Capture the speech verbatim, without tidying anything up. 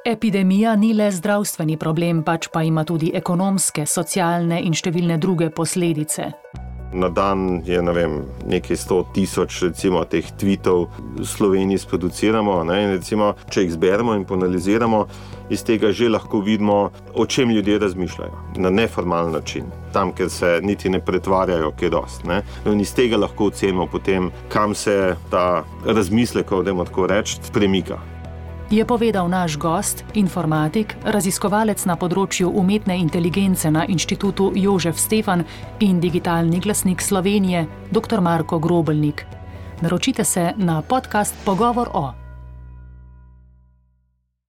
Epidemija ni le zdravstveni problem, pač pa ima tudi ekonomske, socialne in številne druge posledice. Na dan je, ne vem, nekaj sto tisoč recimo teh tweetov v Sloveniji sproduciramo, ne, in recimo, če jih zberemo in poanaliziramo, iz tega že lahko vidimo, o čem ljudje razmišljajo, na neformalen način, tam, kjer se niti ne pretvarjajo, kaj dost, ne. In iz tega lahko ocenimo potem, kam se ta razmislek, dajmo tako reči, premika. Je povedal naš gost, informatik, raziskovalec na področju umetne inteligence na Inštitutu Jožef Stefan in digitalni glasnik Slovenije, doktor Marko Grobelnik. Naročite se na podcast Pogovor o.